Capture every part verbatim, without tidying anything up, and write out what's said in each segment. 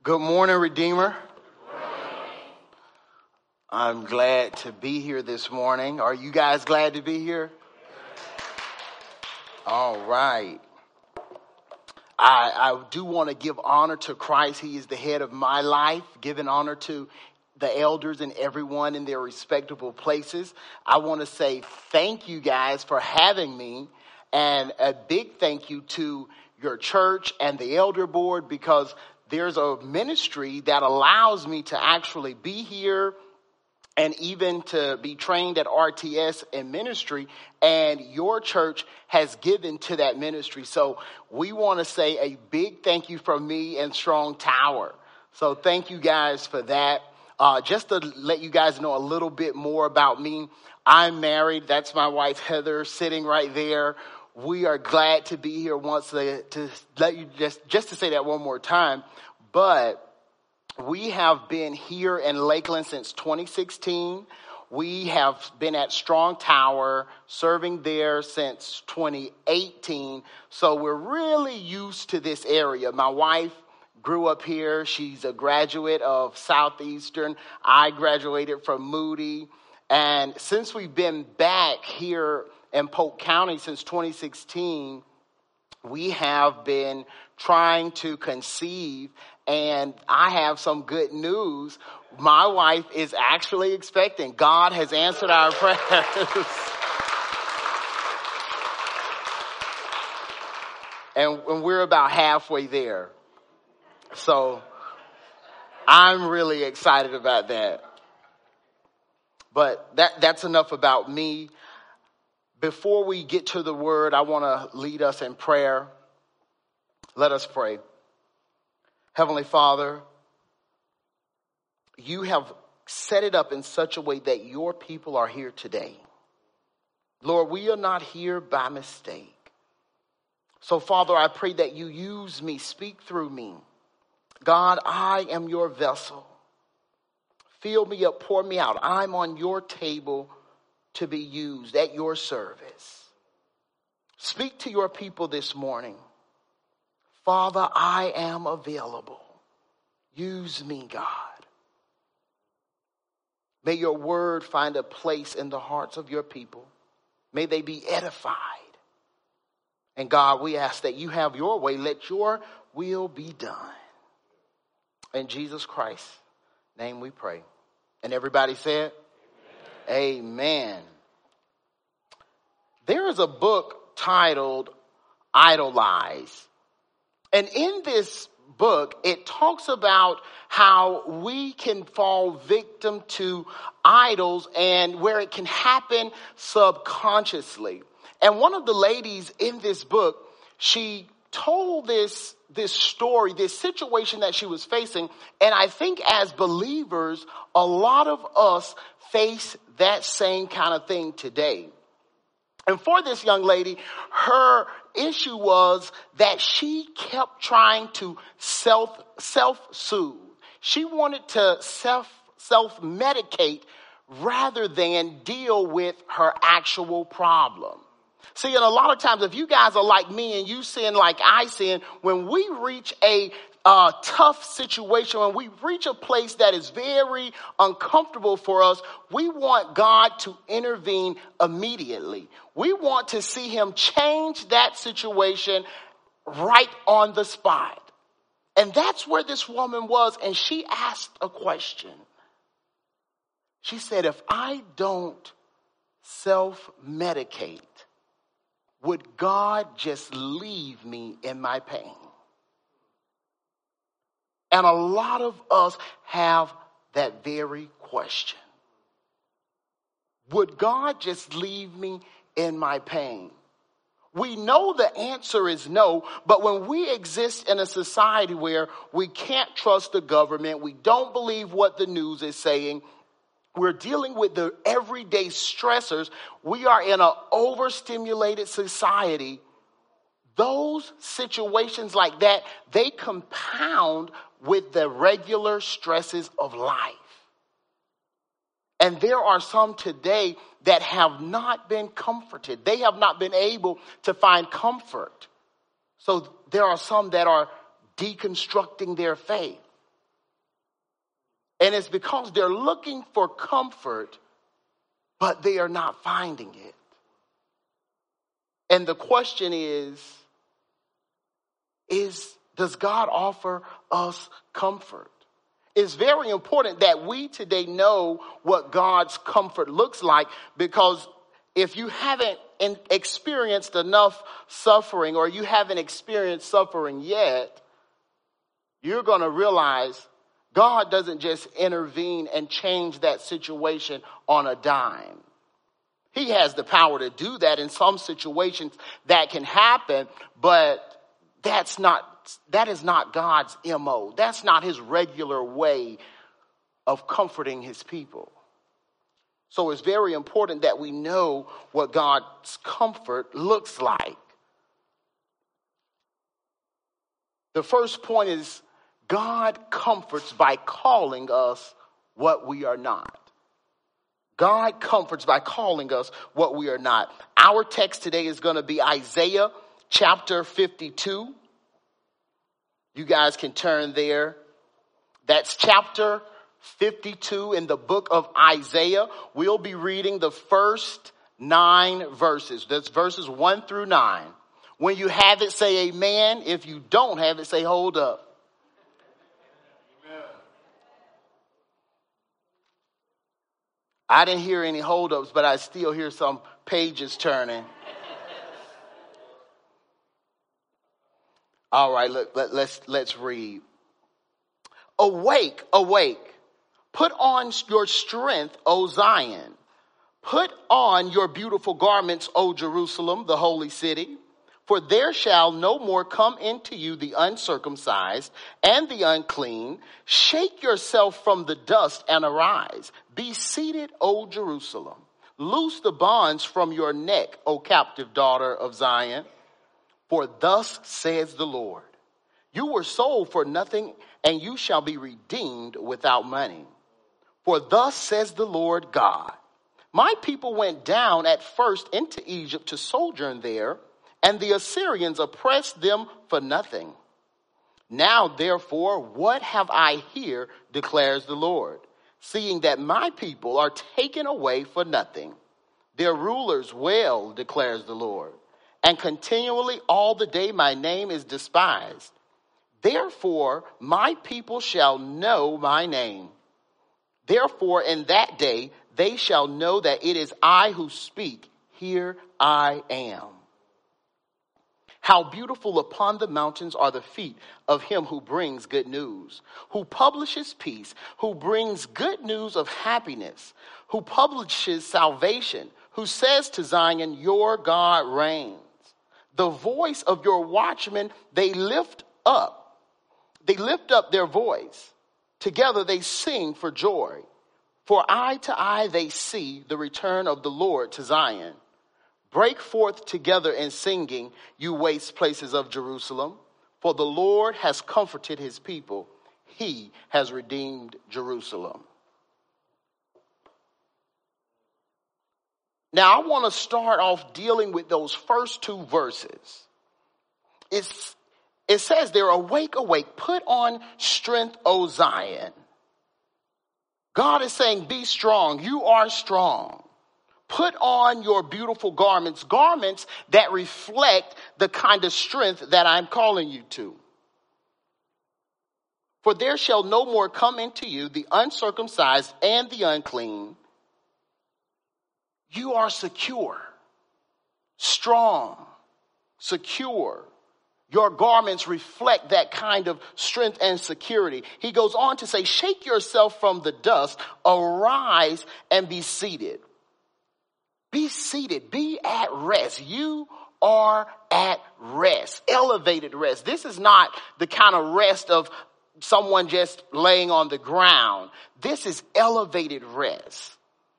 Good morning, Redeemer. I'm glad to be here this morning. Are you guys glad to be here? All right. I, I do want to give honor to Christ. He is the head of my life, giving honor to the elders and everyone in their respectable places. I want to say thank you guys for having me, and a big thank you to your church and the elder board, because there's a ministry that allows me to actually be here and even to be trained at R T S in ministry, and your church has given to that ministry. So we want to say a big thank you from me and Strong Tower. So thank you guys for that. Uh, just to let you guys know a little bit more about me, I'm married. That's my wife, Heather, sitting right there. We are glad to be here once to, to let you just, just to say that one more time. But we have been here in Lakeland since twenty sixteen. We have been at Strong Tower serving there since twenty eighteen. So we're really used to this area. My wife grew up here. She's a graduate of Southeastern. I graduated from Moody. And since we've been back here in Polk County since twenty sixteen, we have been trying to conceive, and I have some good news. My wife is actually expecting. God has answered our prayers. and, and we're about halfway there. So I'm really excited about that. But that, that's enough about me. Before we get to the word, I want to lead us in prayer. Let us pray. Heavenly Father, you have set it up in such a way that your people are here today. Lord, we are not here by mistake. So, Father, I pray that you use me, speak through me. God, I am your vessel. Fill me up, pour me out. I'm on your table to be used at your service. Speak to your people this morning. Father, I am available. Use me, God. May your word find a place in the hearts of your people. May they be edified. And God, we ask that you have your way. Let your will be done. In Jesus Christ's name we pray. And everybody said, Amen. There is a book titled Idolize. And in this book, it talks about how we can fall victim to idols and where it can happen subconsciously. And one of the ladies in this book, she told this, this story, this situation that she was facing. And I think as believers, a lot of us face that same kind of thing today. And for this young lady, her issue was that she kept trying to self, self-soothe. She wanted to self, self-medicate rather than deal with her actual problem. See, and a lot of times, if you guys are like me and you sin like I sin, when we reach a uh, tough situation, when we reach a place that is very uncomfortable for us, we want God to intervene immediately. We want to see him change that situation right on the spot. And that's where this woman was. And she asked a question. She said, if I don't self-medicate, would God just leave me in my pain? And a lot of us have that very question. Would God just leave me in my pain? We know the answer is no, but when we exist in a society where we can't trust the government, we don't believe what the news is saying, we're dealing with the everyday stressors, we are in an overstimulated society. Those situations like that, they compound with the regular stresses of life. And there are some today that have not been comforted. They have not been able to find comfort. So there are some that are deconstructing their faith. And it's because they're looking for comfort, but they are not finding it. And the question is, is does God offer us comfort? It's very important that we today know what God's comfort looks like, because if you haven't experienced enough suffering, or you haven't experienced suffering yet, you're going to realize God doesn't just intervene and change that situation on a dime. He has the power to do that in some situations. That can happen, but that's not that is not God's M O. That's not his regular way of comforting his people. So it's very important that we know what God's comfort looks like. The first point is God comforts by calling us what we are not. God comforts by calling us what we are not. Our text today is going to be Isaiah chapter fifty-two. You guys can turn there. That's chapter fifty-two in the book of Isaiah. We'll be reading the first nine verses. That's verses one through nine. When you have it, say amen. If you don't have it, say hold up. Amen. I didn't hear any holdups, but I still hear some pages turning. All right, let, let, let's, let's read. Awake, awake. Put on your strength, O Zion. Put on your beautiful garments, O Jerusalem, the holy city. For there shall no more come into you the uncircumcised and the unclean. Shake yourself from the dust and arise. Be seated, O Jerusalem. Loose the bonds from your neck, O captive daughter of Zion. For thus says the Lord, you were sold for nothing, and you shall be redeemed without money. For thus says the Lord God, my people went down at first into Egypt to sojourn there, and the Assyrians oppressed them for nothing. Now, therefore, what have I here, declares the Lord, seeing that my people are taken away for nothing. Their rulers wail, declares the Lord. And continually all the day my name is despised. Therefore my people shall know my name. Therefore in that day they shall know that it is I who speak. Here I am. How beautiful upon the mountains are the feet of him who brings good news, who publishes peace, who brings good news of happiness, who publishes salvation, who says to Zion, your God reigns. The voice of your watchmen, they lift up. They lift up their voice. Together they sing for joy. For eye to eye they see the return of the Lord to Zion. Break forth together in singing, you waste places of Jerusalem. For the Lord has comforted his people. He has redeemed Jerusalem. Now, I want to start off dealing with those first two verses. It's, it says there, awake, awake, put on strength, O Zion. God is saying, be strong. You are strong. Put on your beautiful garments, garments that reflect the kind of strength that I'm calling you to. For there shall no more come into you the uncircumcised and the unclean. You are secure, strong, secure. Your garments reflect that kind of strength and security. He goes on to say, shake yourself from the dust, arise and be seated. Be seated, be at rest. You are at rest, elevated rest. This is not the kind of rest of someone just laying on the ground. This is elevated rest.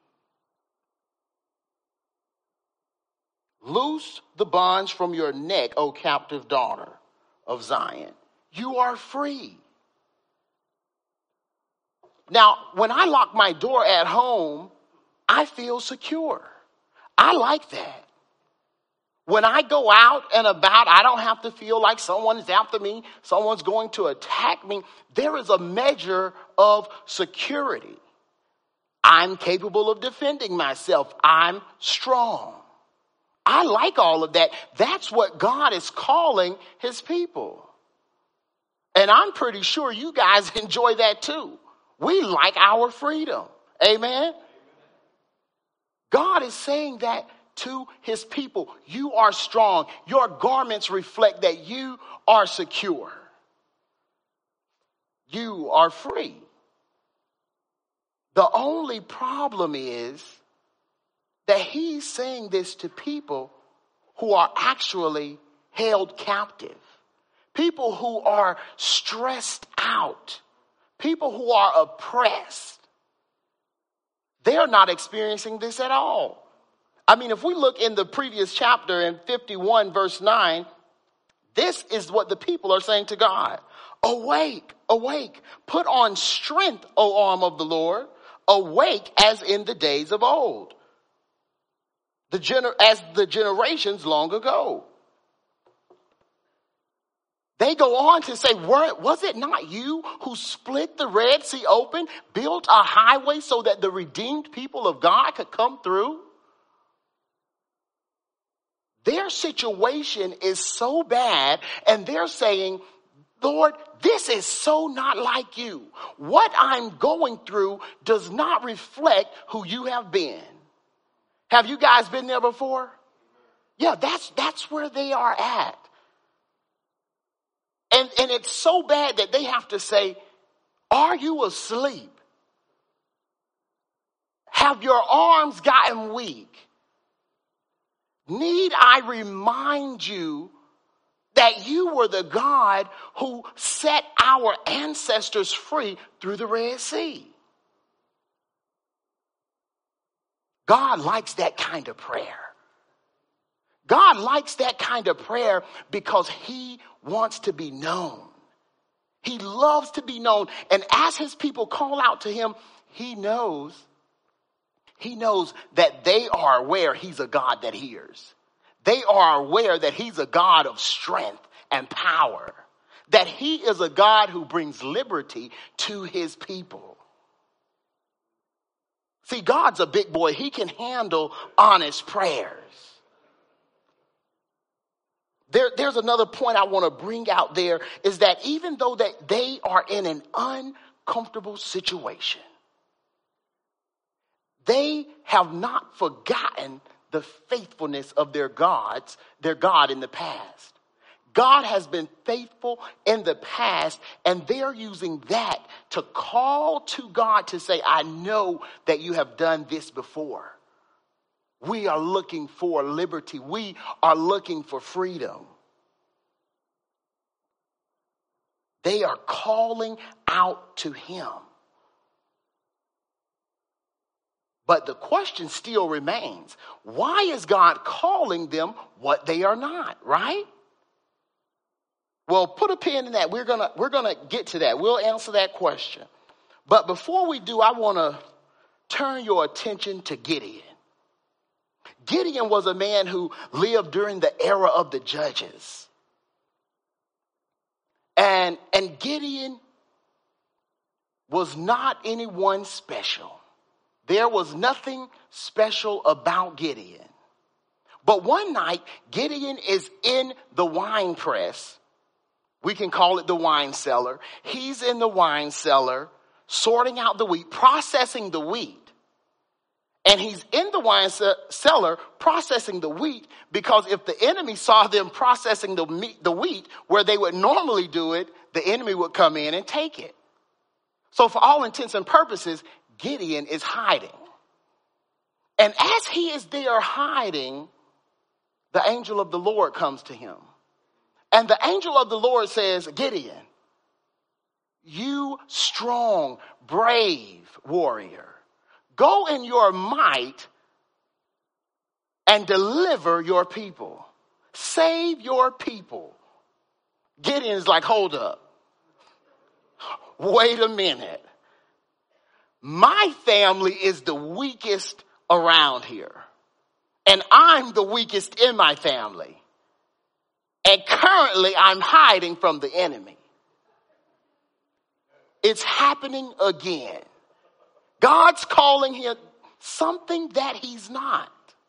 Loose the bonds from your neck, O captive daughter of Zion. You are free. Now, when I lock my door at home, I feel secure. I like that. When I go out and about, I don't have to feel like someone is after me, someone's going to attack me. There is a measure of security. I'm capable of defending myself. I'm strong. I like all of that. That's what God is calling his people. And I'm pretty sure you guys enjoy that too. We like our freedom. Amen. God is saying that to his people. You are strong. Your garments reflect that you are secure. You are free. The only problem is that he's saying this to people who are actually held captive. People who are stressed out. People who are oppressed. They're not experiencing this at all. I mean, if we look in the previous chapter in fifty-one verse nine, this is what the people are saying to God. Awake, awake, put on strength, O arm of the Lord. Awake as in the days of old. The gener- as the generations long ago. They go on to say, was it not you who split the Red Sea open, built a highway so that the redeemed people of God could come through? Their situation is so bad, and they're saying, Lord, this is so not like you. What I'm going through does not reflect who you have been. Have you guys been there before? Yeah, that's that's where they are at. And, and it's so bad that they have to say, are you asleep? Have your arms gotten weak? Need I remind you that you were the God who set our ancestors free through the Red Sea? God likes that kind of prayer. God likes that kind of prayer because he wants to be known. He loves to be known. And as his people call out to him, he knows, he knows that they are aware he's a God that hears. They are aware that he's a God of strength and power. That he is a God who brings liberty to his people. See, God's a big boy. He can handle honest prayers. There, there's another point I want to bring out there is that even though that they are in an uncomfortable situation, they have not forgotten the faithfulness of their gods, their God in the past. God has been faithful in the past, and they're using that to call to God to say, I know that you have done this before. We are looking for liberty. We are looking for freedom. They are calling out to him. But the question still remains, why is God calling them what they are not, right? Well, put a pin in that. We're gonna we're gonna get to that. We'll answer that question. But before we do, I want to turn your attention to Gideon. Gideon was a man who lived during the era of the judges. And, and Gideon was not anyone special. There was nothing special about Gideon. But one night, Gideon is in the wine press. We can call it the wine cellar. He's in the wine cellar, sorting out the wheat, processing the wheat. And he's in the wine cellar processing the wheat because if the enemy saw them processing the meat, the wheat where they would normally do it, the enemy would come in and take it. So for all intents and purposes, Gideon is hiding. And as he is there hiding, the angel of the Lord comes to him. And the angel of the Lord says, Gideon, you strong, brave warrior, go in your might and deliver your people. Save your people. Gideon's like, hold up. Wait a minute. My family is the weakest around here. And I'm the weakest in my family. And currently I'm hiding from the enemy. It's happening again. God's calling him something that he's not.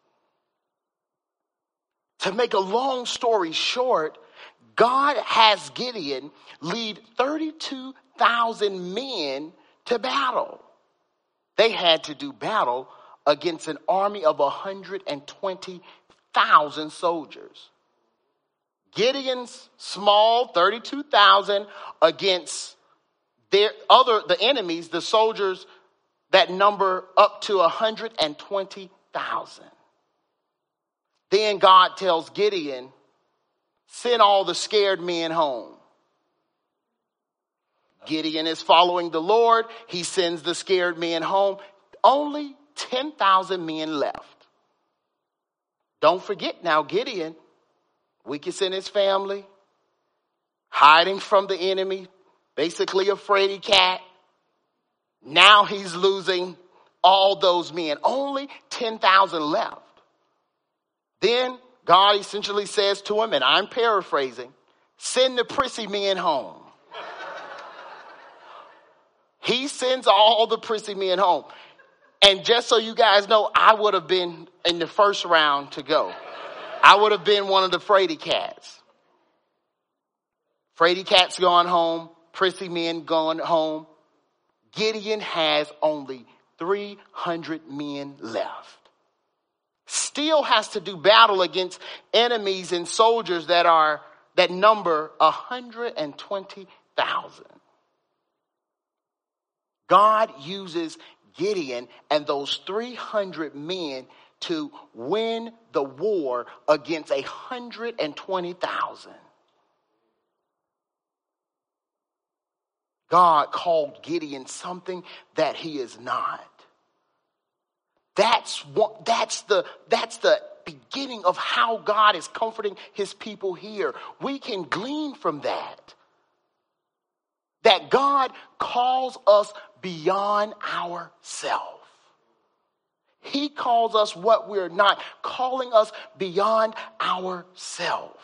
To make a long story short, God has Gideon lead thirty-two thousand men to battle. They had to do battle against an army of one hundred twenty thousand soldiers. Gideon's small thirty-two thousand against their other, the enemies, the soldiers that number up to one hundred twenty thousand. Then God tells Gideon, send all the scared men home. Gideon is following the Lord. He sends the scared men home. Only ten thousand men left. Don't forget now, Gideon, weakest in his family, hiding from the enemy, basically a fraidy cat. Now he's losing all those men. Only ten thousand left. Then God essentially says to him, and I'm paraphrasing, send the prissy men home. He sends all the prissy men home. And just so you guys know, I would have been in the first round to go. I would have been one of the fraidy cats. Fraidy cats gone home, prissy men gone home. Gideon has only three hundred men left. Still has to do battle against enemies and soldiers that are that number one hundred twenty thousand. God uses Gideon and those three hundred men to win the war against one hundred twenty thousand. God called Gideon something that he is not. That's what, that's the, that's the beginning of how God is comforting his people here. We can glean from that. That God calls us beyond ourselves. He calls us what we're not, calling us beyond ourselves.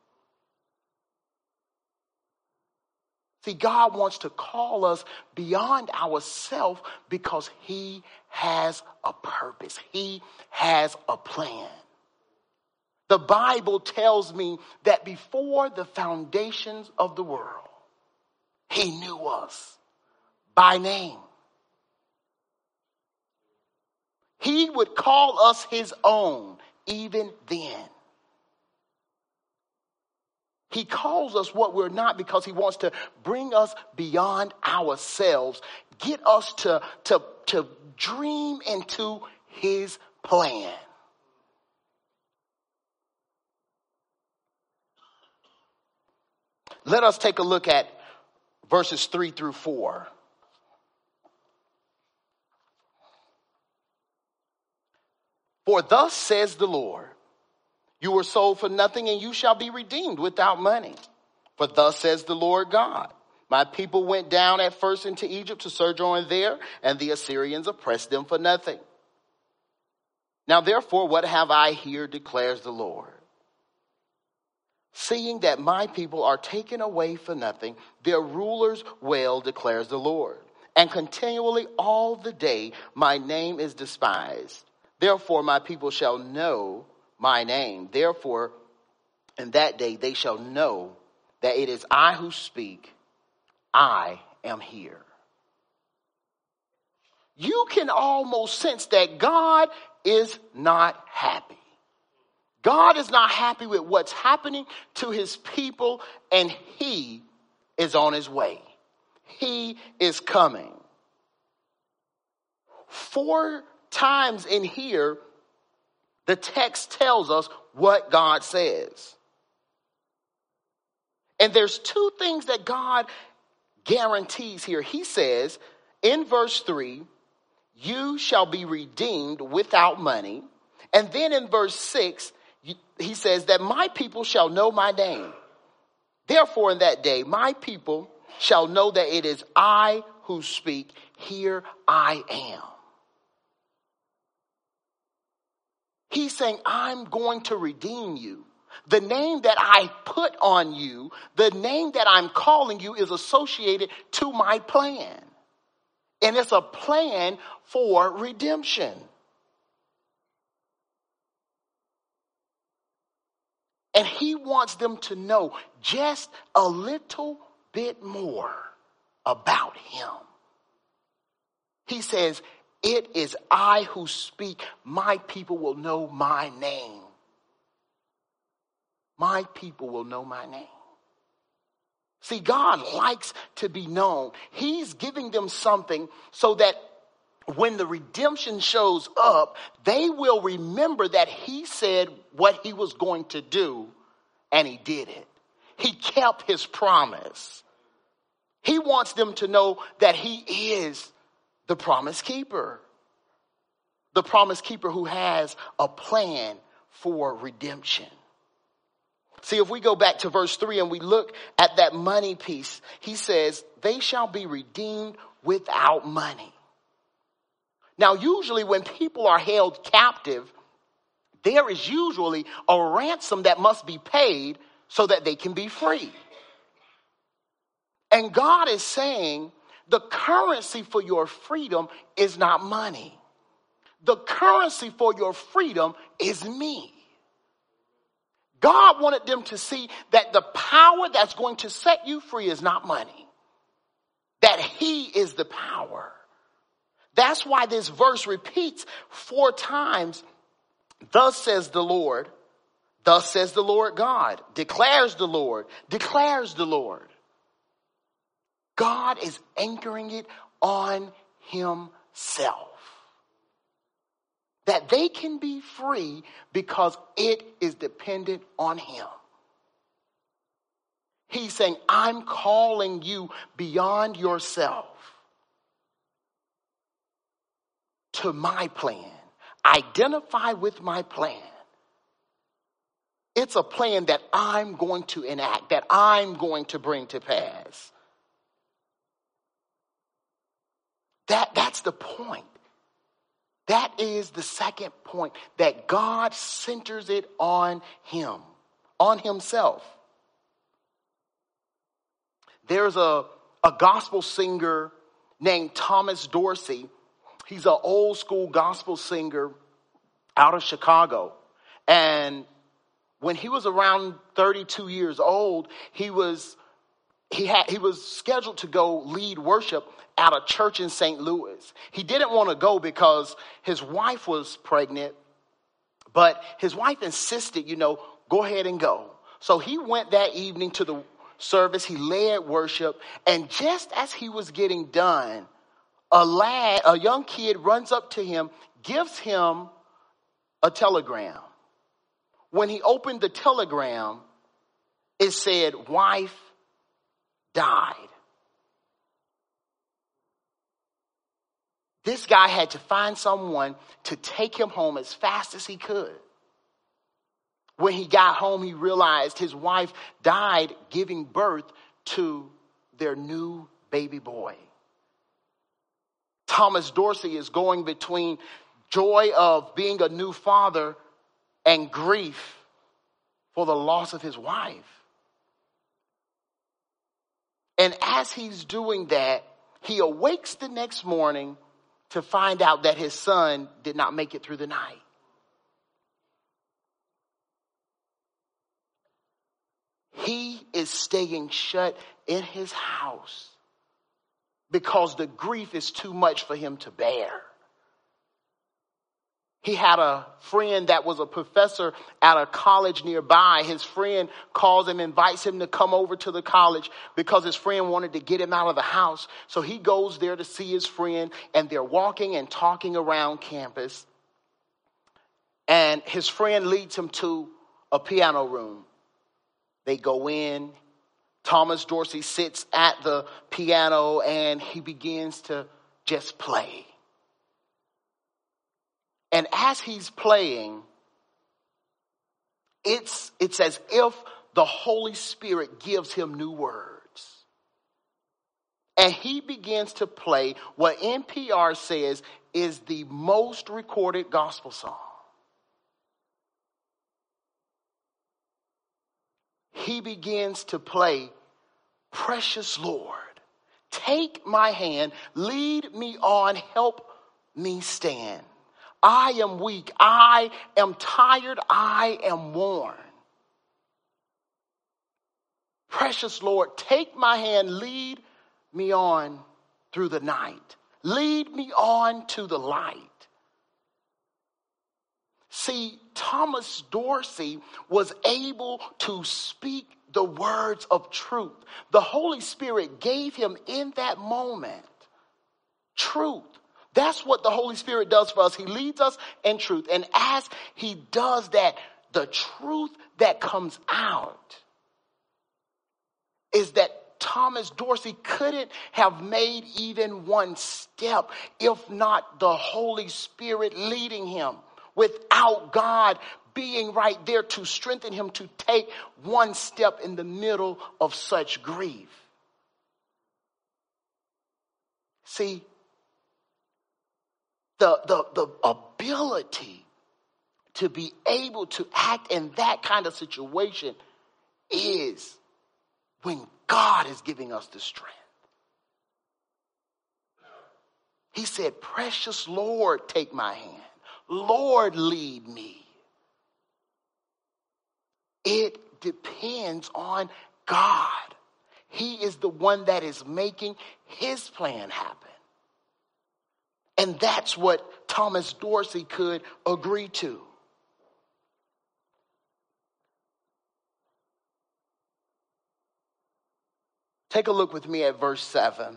See, God wants to call us beyond ourselves because he has a purpose. He has a plan. The Bible tells me that before the foundations of the world, he knew us by name. He would call us his own even then. He calls us what we're not because he wants to bring us beyond ourselves, get us to, to, to dream into his plan. Let us take a look at verses three through four. For thus says the Lord, you were sold for nothing and you shall be redeemed without money. For thus says the Lord God, my people went down at first into Egypt to sojourn there, and the Assyrians oppressed them for nothing. Now therefore, what have I here, declares the Lord? Seeing that my people are taken away for nothing, their rulers wail, declares the Lord. And continually all the day my name is despised. Therefore my people shall know my name. Therefore, in that day they shall know that it is I who speak. I am here. You can almost sense that God is not happy. God is not happy with what's happening to his people, and he is on his way. He is coming. Four times in here, the text tells us what God says. And there's two things that God guarantees here. He says in verse three, you shall be redeemed without money. And then in verse six, he says that my people shall know my name. Therefore, in that day, my people shall know that it is I who speak. Here I am. He's saying, I'm going to redeem you. The name that I put on you, the name that I'm calling you is associated to my plan. And it's a plan for redemption. And he wants them to know just a little bit more about him. He says, it is I who speak. My people will know my name. My people will know my name. See, God likes to be known. He's giving them something so that when the redemption shows up, they will remember that he said what he was going to do, and he did it. He kept his promise. He wants them to know that he is the promise keeper. The promise keeper who has a plan for redemption. See, if we go back to verse three and we look at that money piece, he says, they shall be redeemed without money. Now, usually when people are held captive, there is usually a ransom that must be paid so that they can be free. And God is saying the currency for your freedom is not money. The currency for your freedom is me. God wanted them to see that the power that's going to set you free is not money. That he is the power. That's why this verse repeats four times. Thus says the Lord. Thus says the Lord God. Declares the Lord. Declares the Lord. God is anchoring it on himself. That they can be free because it is dependent on him. He's saying, I'm calling you beyond yourself to my plan. Identify with my plan. It's a plan that I'm going to enact, that I'm going to bring to pass. That, that's the point. That is the second point, that God centers it on him, on himself. There's a, a gospel singer named Thomas Dorsey. He's an old school gospel singer out of Chicago. And when he was around thirty-two years old, he was he had he was scheduled to go lead worship at a church in Saint Louis. He didn't want to go because his wife was pregnant, but his wife insisted, you know, go ahead and go. So he went that evening to the service. He led worship. And just as he was getting done, a lad, a young kid runs up to him, gives him a telegram. When he opened the telegram, it said, wife died. This guy had to find someone to take him home as fast as he could. When he got home, he realized his wife died giving birth to their new baby boy. Thomas Dorsey is going between joy of being a new father and grief for the loss of his wife. And as he's doing that, he awakes the next morning to find out that his son did not make it through the night. He is staying shut in his house because the grief is too much for him to bear. He had a friend that was a professor at a college nearby. His friend calls him, invites him to come over to the college because his friend wanted to get him out of the house. So he goes there to see his friend, and they're walking and talking around campus. And his friend leads him to a piano room. They go in. Thomas Dorsey sits at the piano and he begins to just play. And as he's playing, it's, it's as if the Holy Spirit gives him new words. And he begins to play what N P R says is the most recorded gospel song. he begins to play, "Precious Lord, take my hand, lead me on, help me stand. I am weak, I am tired, I am worn. Precious Lord, take my hand, lead me on through the night. Lead me on to the light." See, Thomas Dorsey was able to speak the words of truth. The Holy Spirit gave him in that moment truth. That's what the Holy Spirit does for us. He leads us in truth. And as he does that, the truth that comes out is that Thomas Dorsey couldn't have made even one step if not the Holy Spirit leading him, without God being right there to strengthen him to take one step in the middle of such grief. See, the, the, the ability to be able to act in that kind of situation is when God is giving us the strength. He said, "Precious Lord, take my hand. Lord, lead me." It depends on God. He is the one that is making his plan happen. And that's what Thomas Dorsey could agree to. Take a look with me at verse seven.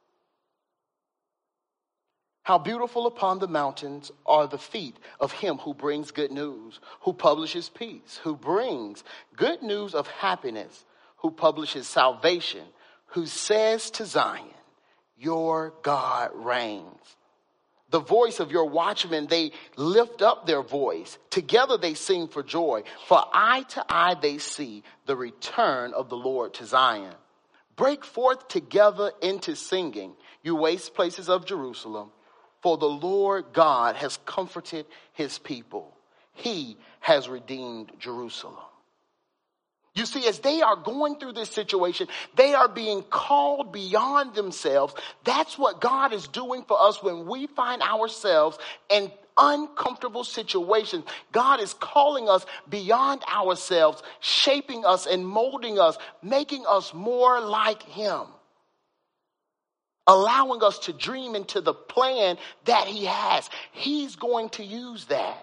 "How beautiful upon the mountains are the feet of him who brings good news, who publishes peace, who brings good news of happiness, who publishes salvation, who says to Zion, your God reigns. The voice of your watchmen, they lift up their voice. Together they sing for joy. For eye to eye they see the return of the Lord to Zion. Break forth together into singing, you waste places of Jerusalem. For the Lord God has comforted his people. He has redeemed Jerusalem." You see, as they are going through this situation, they are being called beyond themselves. That's what God is doing for us when we find ourselves in uncomfortable situations. God is calling us beyond ourselves, shaping us and molding us, making us more like him, allowing us to dream into the plan that he has. He's going to use that.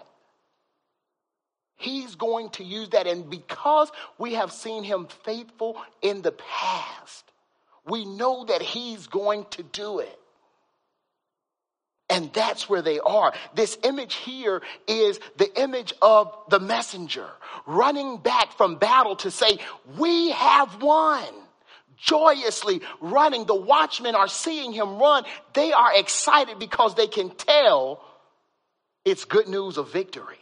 He's going to use that. And because we have seen him faithful in the past, we know that he's going to do it. And that's where they are. This image here is the image of the messenger running back from battle to say, we have won. Joyously running. The watchmen are seeing him run. They are excited because they can tell it's good news of victory.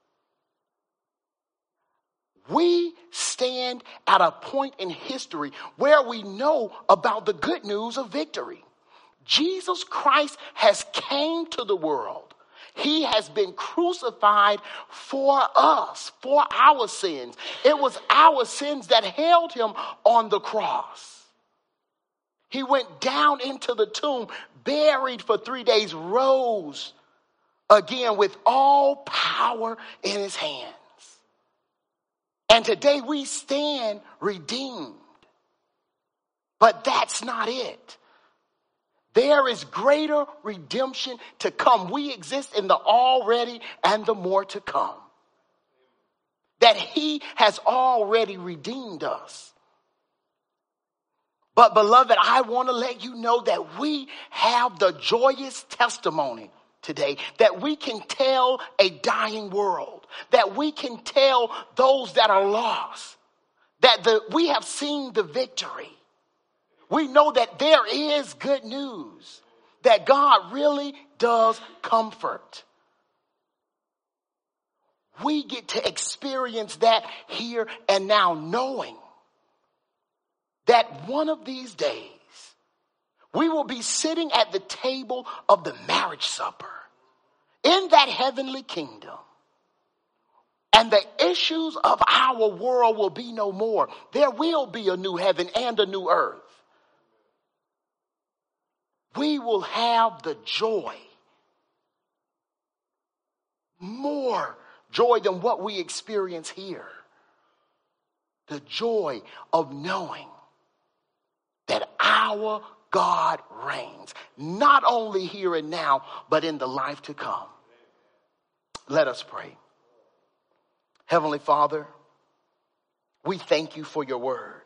We stand at a point in history where we know about the good news of victory. Jesus Christ has came to the world. He has been crucified for us, for our sins. It was our sins that held him on the cross. He went down into the tomb, buried for three days, rose again with all power in his hands. And today we stand redeemed. But that's not it. There is greater redemption to come. We exist in the already and the more to come. That he has already redeemed us. But beloved, I want to let you know that we have the joyous testimony today, that we can tell a dying world, that we can tell those that are lost, that the, we have seen the victory. We know that there is good news, that God really does comfort. We get to experience that here and now, knowing that one of these days we will be sitting at the table of the marriage supper in that heavenly kingdom. And And the issues of our world will be no more. There will be a new heaven and a new earth. We will have the joy, more joy than what we experience here. The joy of knowing that our God reigns, not only here and now, but in the life to come. Let us pray. Heavenly Father, we thank you for your word.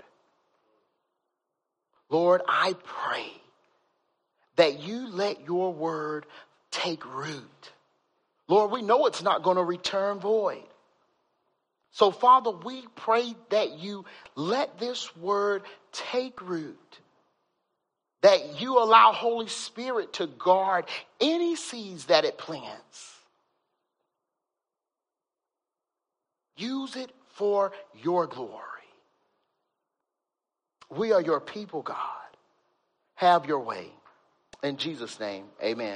Lord, I pray that you let your word take root. Lord, we know it's not going to return void. So, Father, we pray that you let this word take root, that you allow Holy Spirit to guard any seeds that it plants. Use it for your glory. We are your people, God. Have your way. In Jesus' name, amen.